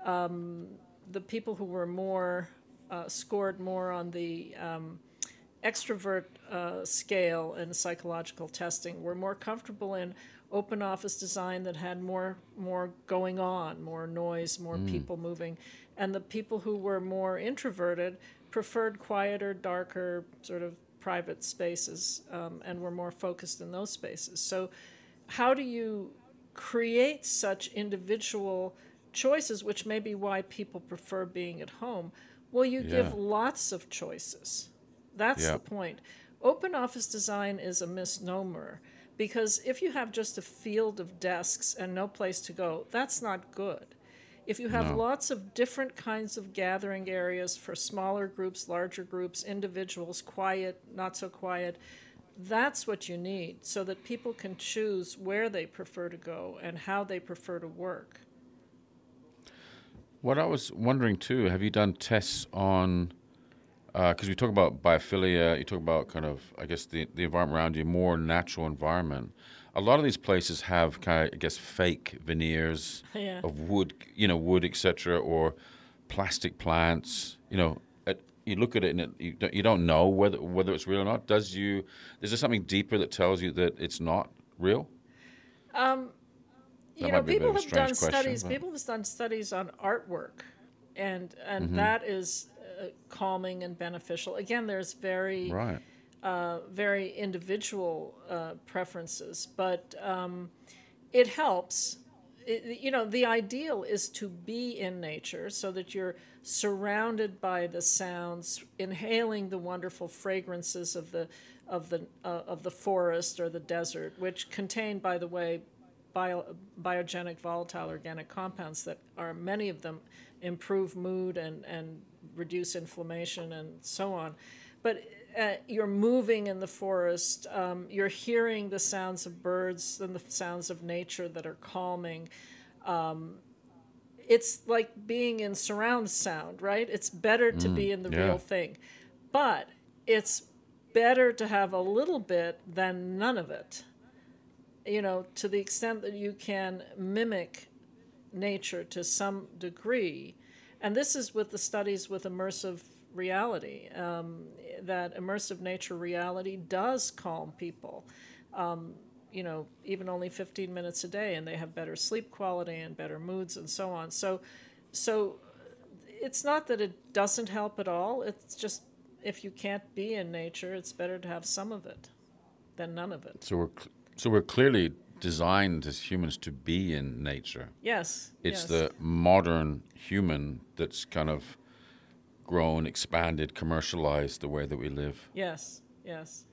um, the people who were more uh, scored more on the um, extrovert uh, scale in psychological testing were more comfortable in open office design that had more more going on, more noise, more Mm. people moving, and the people who were more introverted preferred quieter, darker, sort of private spaces, um, and were more focused in those spaces. So how do you create such individual choices, which may be why people prefer being at home? Well, you Yeah. give lots of choices. That's Yeah. the point. Open office design is a misnomer, because if you have just a field of desks and no place to go, that's not good. If you have No. lots of different kinds of gathering areas for smaller groups, larger groups, individuals, quiet, not so quiet, that's what you need, so that people can choose where they prefer to go and how they prefer to work. What I was wondering too, have you done tests on, because we talk about biophilia, you talk about kind of, I guess, the, the environment around you, more natural environment. A lot of these places have kind of, I guess, fake veneers Yeah. of wood, you know, wood, et cetera, or plastic plants. You know, at, you look at it and it, you, don't, you don't know whether whether it's real or not. Does you? Is there something deeper that tells you that it's not real? Um, you That know, might be a bit people of a have strange done question, studies. but- People have done studies on artwork, and and Mm-hmm. that is uh, calming and beneficial. Again, there's very Right. uh, very individual uh, preferences, but um, it helps. It, you know, the ideal is to be in nature so that you're surrounded by the sounds, inhaling the wonderful fragrances of the of the uh, of the forest or the desert, which contain, by the way, bio, biogenic volatile organic compounds that are, many of them improve mood and, and reduce inflammation and so on. But uh, you're moving in the forest, um, you're hearing the sounds of birds and the sounds of nature that are calming. Um, it's like being in surround sound, right? It's better to mm, be in the yeah. real thing. But it's better to have a little bit than none of it. You know, to the extent that you can mimic nature to some degree. And this is with the studies with immersive reality, um, that immersive nature reality does calm people, um, you know, even only fifteen minutes a day, and they have better sleep quality and better moods and so on. So, so it's not that it doesn't help at all. It's just if you can't be in nature, it's better to have some of it than none of it. So we're cl- so we're clearly designed as humans to be in nature. Yes. It's yes. the modern human that's kind of grown, expanded, commercialized the way that we live. Yes, yes.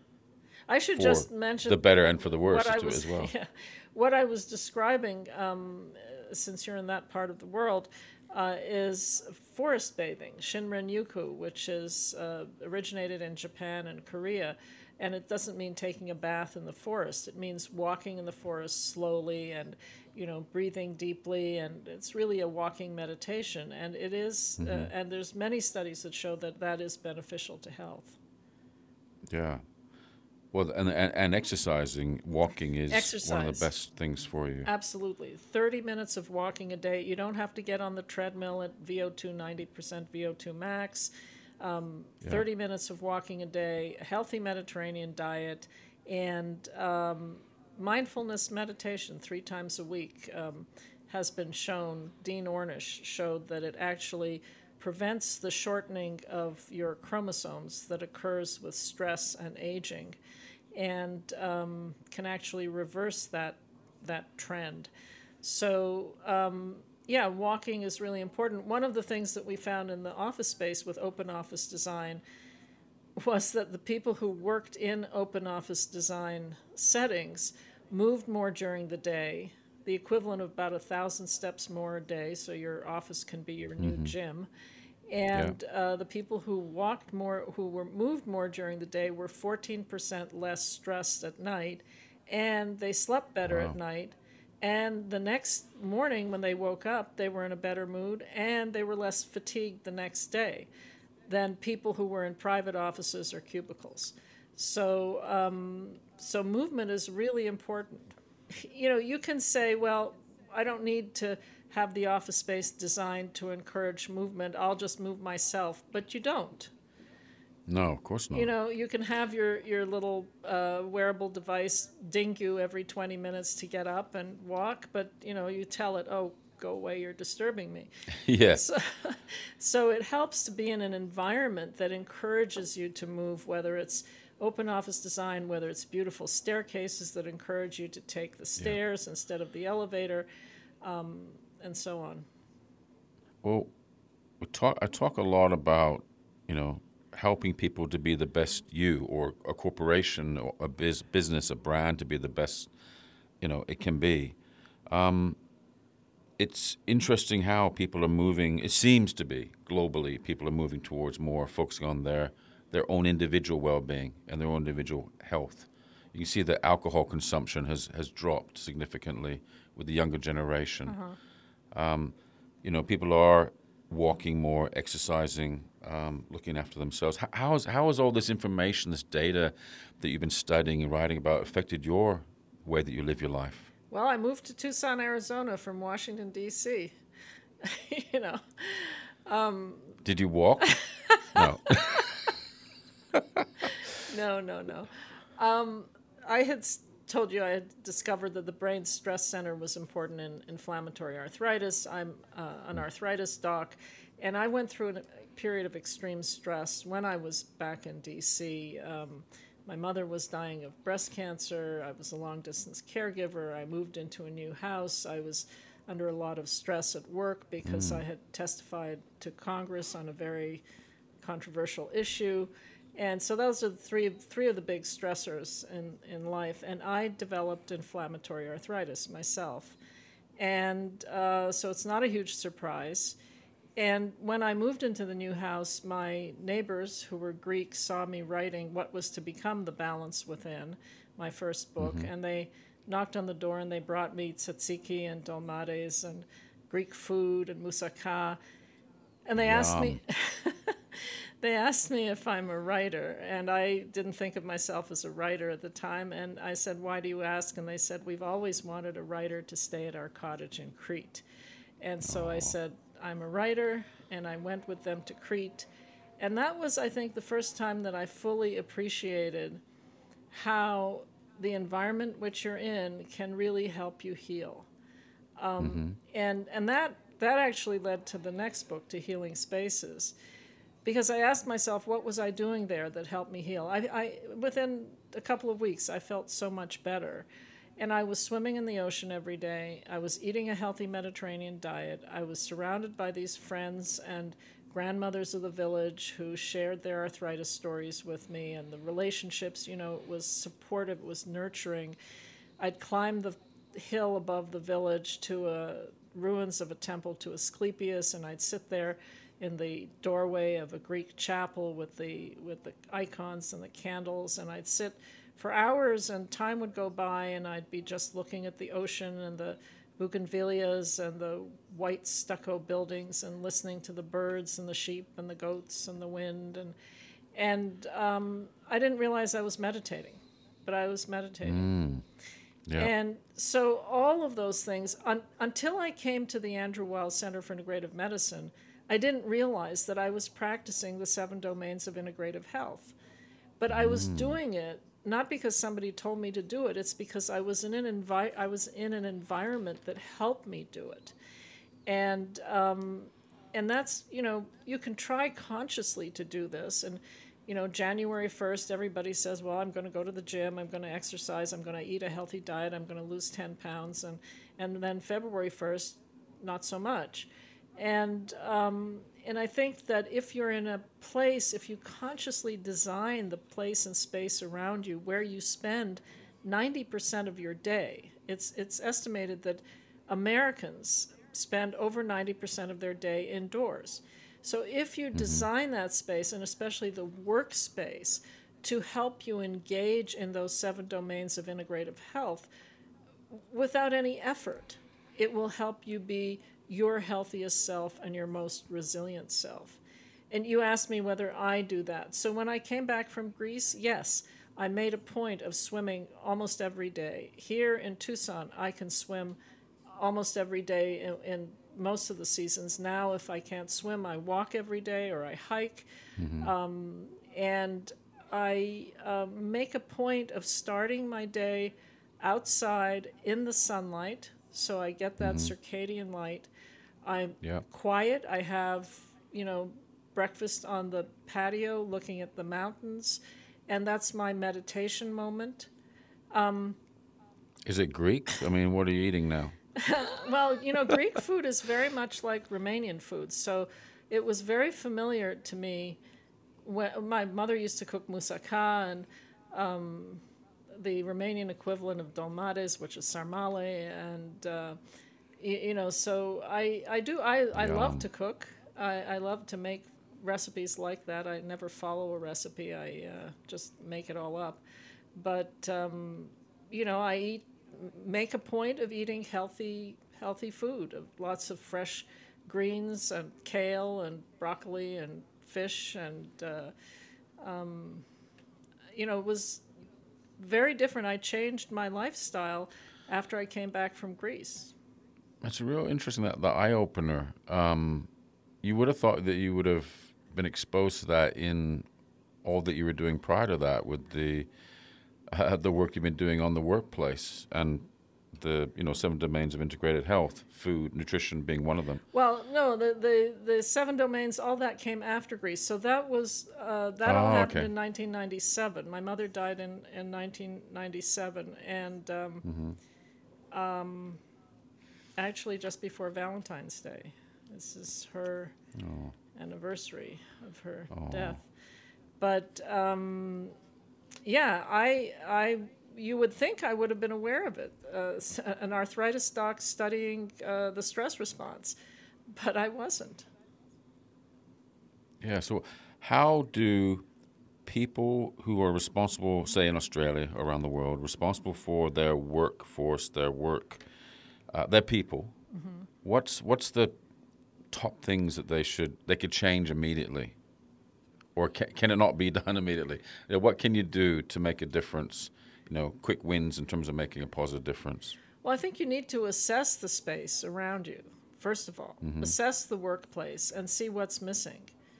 I should for just mention the better and for the worse what I to was, as well. Yeah, what I was describing, um, since you're in that part of the world, uh, is forest bathing, Shinrin-yoku, which is uh, originated in Japan and Korea. And it doesn't mean taking a bath in the forest. It means walking in the forest slowly and, you know, breathing deeply. And it's really a walking meditation. And it is, mm-hmm. uh, and there's many studies that show that that is beneficial to health. Yeah. Well, and and, and exercising, walking is Exercise. one of the best things for you. Absolutely. thirty minutes of walking a day. You don't have to get on the treadmill at V O two, ninety percent V O two max. Um, yeah. thirty minutes of walking a day, a healthy Mediterranean diet, and um, mindfulness meditation three times a week um, has been shown. Dean Ornish showed that it actually prevents the shortening of your chromosomes that occurs with stress and aging, and um, can actually reverse that that trend. So. Um, Yeah, walking is really important. One of the things that we found in the office space with open office design was that the people who worked in open office design settings moved more during the day, the equivalent of about a thousand steps more a day, so your office can be your new mm-hmm. gym. And yeah. uh, the people who walked more, who were moved more during the day, were fourteen percent less stressed at night, and they slept better wow. at night. And the next morning when they woke up, they were in a better mood and they were less fatigued the next day than people who were in private offices or cubicles. So, um, so movement is really important. You know, you can say, well, I don't need to have the office space designed to encourage movement. I'll just move myself, but you don't. No, of course not. You know, you can have your, your little uh, wearable device ding you every twenty minutes to get up and walk, but, you know, you tell it, oh, go away, you're disturbing me. Yes. So, so it helps to be in an environment that encourages you to move, whether it's open office design, whether it's beautiful staircases that encourage you to take the stairs yeah. instead of the elevator, um, and so on. Well, we talk, I talk a lot about, you know, helping people to be the best you, or a corporation or a biz, business, a brand to be the best, you know, it can be. Um, it's interesting how people are moving, it seems to be, globally, people are moving towards more focusing on their, their own individual well-being and their own individual health. You can see that alcohol consumption has, has dropped significantly with the younger generation. Uh-huh. Um, you know, people are walking more, exercising, um, looking after themselves. How, how, is, how has all this information, this data that you've been studying and writing about affected your way that you live your life? Well, I moved to Tucson, Arizona from Washington, D C you know. Um, Did you walk? No. no, no, no. Um, I had told you I had discovered that the brain stress center was important in inflammatory arthritis. I'm uh, an arthritis doc, and I went through a period of extreme stress when I was back in D C. Um, my mother was dying of breast cancer. I was a long-distance caregiver. I moved into a new house. I was under a lot of stress at work because mm. I had testified to Congress on a very controversial issue. And so those are the three three of the big stressors in, in life. And I developed inflammatory arthritis myself. And uh, so it's not a huge surprise. And when I moved into the new house, my neighbors who were Greek saw me writing what was to become The Balance Within, my first book. Mm-hmm. And they knocked on the door and they brought me tzatziki and dolmades and Greek food and moussaka. And they Yum. asked me... They asked me if I'm a writer, and I didn't think of myself as a writer at the time. And I said, why do you ask? And they said, we've always wanted a writer to stay at our cottage in Crete. And so oh. I said, I'm a writer, and I went with them to Crete. And that was, I think, the first time that I fully appreciated how the environment which you're in can really help you heal. Um, mm-hmm. And and that that actually led to the next book, To Healing Spaces. Because I asked myself, what was I doing there that helped me heal? I, I, within a couple of weeks, I felt so much better. And I was swimming in the ocean every day. I was eating a healthy Mediterranean diet. I was surrounded by these friends and grandmothers of the village who shared their arthritis stories with me. And the relationships, you know, it was supportive, it was nurturing. I'd climb the hill above the village to a ruins of a temple to Asclepius, and I'd sit there in the doorway of a Greek chapel with the with the icons and the candles, and I'd sit for hours, and time would go by, and I'd be just looking at the ocean and the bougainvilleas and the white stucco buildings and listening to the birds and the sheep and the goats and the wind, and and um, I didn't realize I was meditating, but I was meditating. Mm. Yeah. And so all of those things, un- until I came to the Andrew Weil Center for Integrative Medicine, I didn't realize that I was practicing the seven domains of integrative health. But I was mm. doing it not because somebody told me to do it. It's because I was in an envi- I was in an environment that helped me do it. And um, and that's, you know, you can try consciously to do this. And, you know, January first, everybody says, well, I'm going to go to the gym, I'm going to exercise, I'm going to eat a healthy diet, I'm going to lose ten pounds. And, and then February first, not so much. And um, and I think that if you're in a place, if you consciously design the place and space around you where you spend ninety percent of your day, it's it's estimated that Americans spend over ninety percent of their day indoors. So if you mm-hmm. design that space, and especially the workspace, to help you engage in those seven domains of integrative health without any effort, it will help you be your healthiest self and your most resilient self. And you asked me whether I do that. So when I came back from Greece, yes, I made a point of swimming almost every day. Here in Tucson, I can swim almost every day in, in most of the seasons. Now, if I can't swim, I walk every day or I hike. Mm-hmm. Um, and I uh, make a point of starting my day outside in the sunlight, so I get that mm-hmm. circadian light. I'm yep. quiet. I have, you know, breakfast on the patio looking at the mountains, and that's my meditation moment. Um, Is it Greek? I mean, what are you eating now? Well, you know, Greek food is very much like Romanian food, so it was very familiar to me. When my mother used to cook moussaka, and um, the Romanian equivalent of dolmades, which is sarmale, and uh, you, you know, so I, I do I, I love to cook. I, I love to make recipes like that. I never follow a recipe. I uh, just make it all up. But um, you know, I eat. Make a point of eating healthy, healthy food, of lots of fresh greens and kale and broccoli and fish, and uh, um, you know, it was very different. I changed my lifestyle after I came back from Greece. That's real interesting. That the eye opener. Um, you would have thought that you would have been exposed to that in all that you were doing prior to that, with the uh, the work you've been doing on the workplace and the, you know, seven domains of integrated health, food, nutrition being one of them. Well, no, the the, the seven domains, all that came after Greece. So that was uh, that oh, all happened okay. in nineteen ninety-seven. My mother died in, in nineteen ninety-seven, and um, mm-hmm. um, actually just before Valentine's Day. This is her oh. anniversary of her oh. death. but um, yeah, I, I, you would think I would have been aware of it. Uh, s- an arthritis doc studying uh, the stress response, but I wasn't. Yeah. So, how do people who are responsible, say in Australia, around the world, responsible for their workforce, their work, uh, their people, Mm-hmm. what's what's the top things that they should they could change immediately, or can, can it not be done immediately? You know, what can you do to make a difference? You know, quick wins in terms of making a positive difference. Well, I think you need to assess the space around you, first of all. Mm-hmm. Assess the workplace and see what's missing.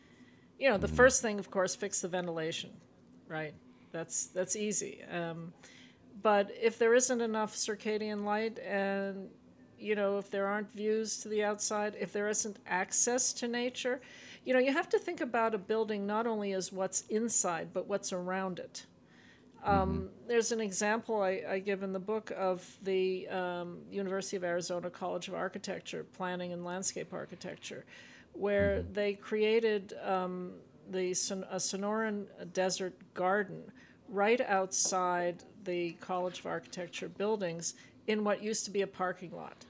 You know, the Mm-hmm. first thing, of course, fix the ventilation, right? That's that's easy. Um, but if there isn't enough circadian light, and you know, if there aren't views to the outside, if there isn't access to nature, you know, you have to think about a building not only as what's inside, but what's around it. Mm-hmm. Um, there's an example I, I give in the book of the um, University of Arizona College of Architecture, Planning and Landscape Architecture, where Mm-hmm. they created um, the Son- a Sonoran Desert Garden right outside the College of Architecture buildings in what used to be a parking lot.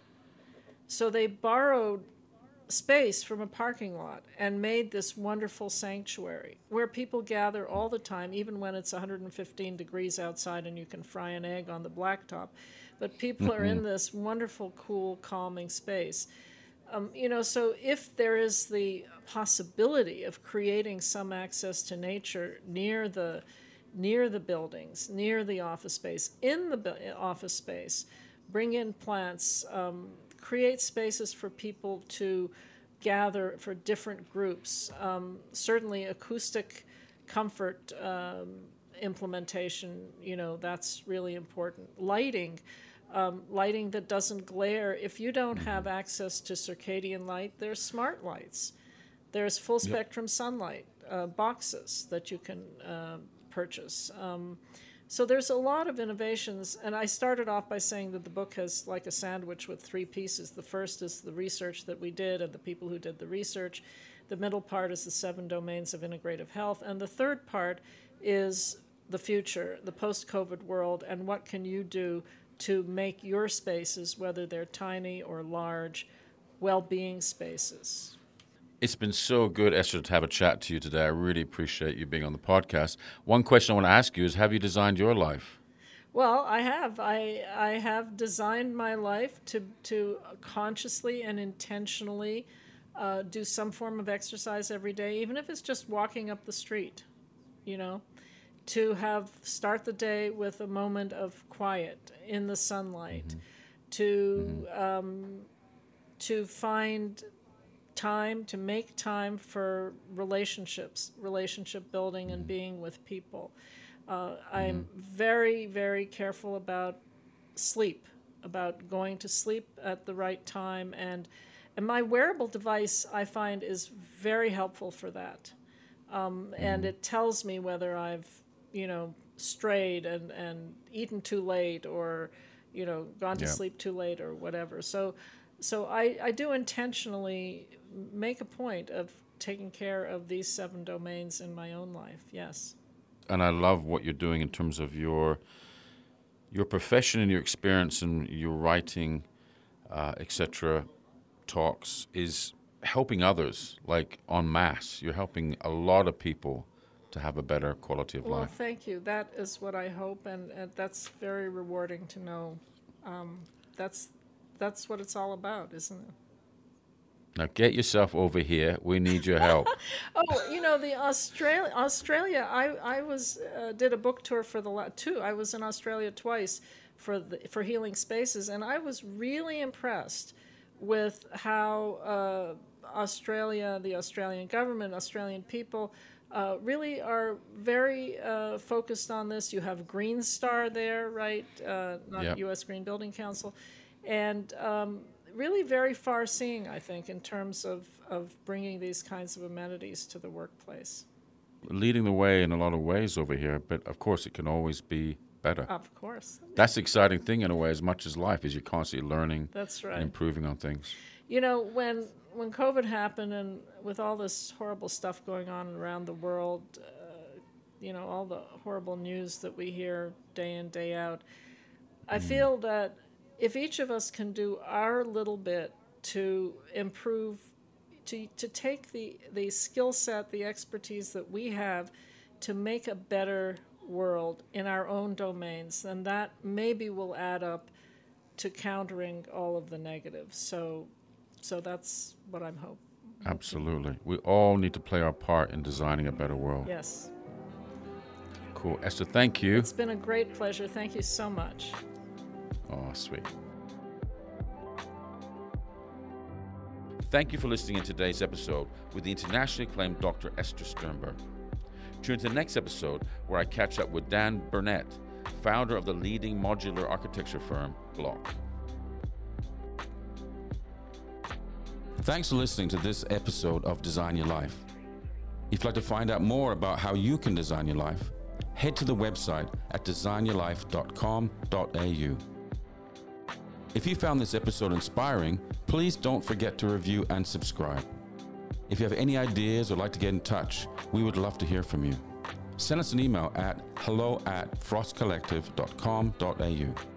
So they borrowed space from a parking lot and made this wonderful sanctuary where people gather all the time, even when it's one hundred fifteen degrees outside and you can fry an egg on the blacktop. But people are Mm-hmm. in this wonderful, cool, calming space. Um, you know, so if there is the possibility of creating some access to nature near the near the buildings, near the office space, in the bu- office space, bring in plants, um, create spaces for people to gather for different groups. Um, certainly, acoustic comfort um, implementation, you know, that's really important. Lighting, um, lighting that doesn't glare. If you don't have access to circadian light, there's smart lights. There's full Yep. spectrum sunlight uh, boxes that you can uh, purchase. Um, so there's a lot of innovations, and I started off by saying that the book has like a sandwich with three pieces. The first is the research that we did and the people who did the research. The middle part is the seven domains of integrative health, and the third part is the future, the post-COVID world, and what can you do to make your spaces, whether they're tiny or large, well-being spaces. It's been so good, Esther, to have a chat to you today. I really appreciate you being on the podcast. One question I want to ask you is, have you designed your life? Well, I have. I I have designed my life to to consciously and intentionally uh, do some form of exercise every day, even if it's just walking up the street. You know, to have start the day with a moment of quiet in the sunlight, Mm-hmm. to Mm-hmm. um, to find time to make time for relationships, relationship building, and being with people. Uh, Mm-hmm. I'm very, very careful about sleep, about going to sleep at the right time, and and my wearable device I find is very helpful for that. Um, and Mm-hmm. it tells me whether I've, you know, strayed and and eaten too late, or, you know, gone to Yeah. sleep too late, or whatever. So, so I I do intentionally make a point of taking care of these seven domains in my own life. Yes. And I love what you're doing in terms of your your profession and your experience and your writing, uh, et cetera, talks is helping others, like en masse. You're helping a lot of people to have a better quality of Well, life. thank you. That is what I hope, and, and that's very rewarding to know. Um, that's that's what it's all about, isn't it? Now get yourself over here. We need your help. Oh, you know, the Australia Australia. I I was uh, did a book tour for the la- two. I was in Australia twice for the for Healing Spaces, and I was really impressed with how uh, Australia, the Australian government, Australian people. Uh, really are very uh, focused on this. You have Green Star there, right? Uh, not Yeah. U S Green Building Council, and um, really very far-seeing, I think, in terms of, of bringing these kinds of amenities to the workplace. Leading the way in a lot of ways over here, but of course it can always be better. Of course, That's the exciting thing in a way, as much as life is you're constantly learning that's and right. improving on things. You know, when when COVID happened, and with all this horrible stuff going on around the world, uh, you know, all the horrible news that we hear day in, day out. I feel that if each of us can do our little bit to improve, to to take the, the skill set, the expertise that we have to make a better world in our own domains, then that maybe will add up to countering all of the negatives. So, so that's what I'm hoping. Absolutely. We all need to play our part in designing a better world. Yes. Cool. Esther, thank you. It's been a great pleasure. Thank you so much. Oh, sweet. Thank you for listening in today's episode with the internationally acclaimed Doctor Esther Sternberg. Tune into the next episode where I catch up with Dan Burnett, founder of the leading modular architecture firm, Block. Thanks for listening to this episode of Design Your Life. If you'd like to find out more about how you can design your life, head to the website at design your life dot com dot a u. If you found this episode inspiring, please don't forget to review and subscribe. If you have any ideas or like to get in touch, we would love to hear from you. Send us an email at hello at frost collective dot com dot a u.